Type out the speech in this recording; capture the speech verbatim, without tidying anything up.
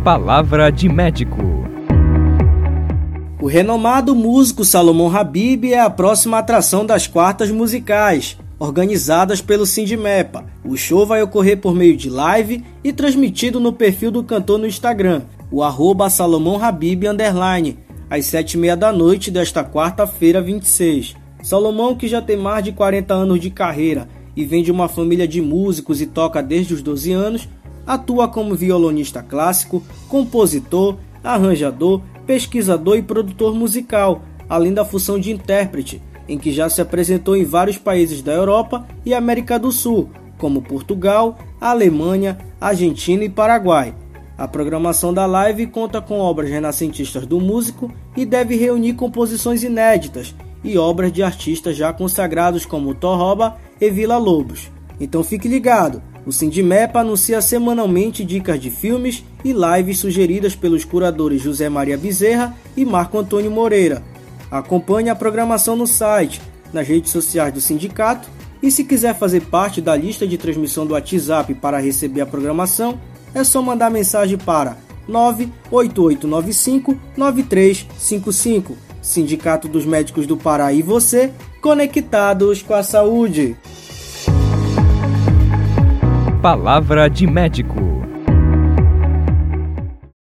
Palavra de médico. O renomado músico Salomão Habib é a próxima atração das quartas musicais, organizadas pelo Sindimepa. O show vai ocorrer por meio de live e transmitido no perfil do cantor no Instagram, o arroba Salomão Habib underline, às sete e meia da noite desta quarta-feira vinte e seis. Salomão, que já tem mais de quarenta anos de carreira e vem de uma família de músicos e toca desde os doze anos, atua como violonista clássico, compositor, arranjador, pesquisador e produtor musical, além da função de intérprete, em que já se apresentou em vários países da Europa e América do Sul, como Portugal, Alemanha, Argentina e Paraguai. A programação da live conta com obras renascentistas do músico e deve reunir composições inéditas e obras de artistas já consagrados como Torroba e Vila Lobos. Então fique ligado, o Sindimepa anuncia semanalmente dicas de filmes e lives sugeridas pelos curadores José Maria Bezerra e Marco Antônio Moreira. Acompanhe a programação no site, nas redes sociais do sindicato e se quiser fazer parte da lista de transmissão do WhatsApp para receber a programação, é só mandar mensagem para nove oito oito nove cinco nove três cinco cinco. Sindicato dos Médicos do Pará e você, conectados com a saúde. Palavra de médico.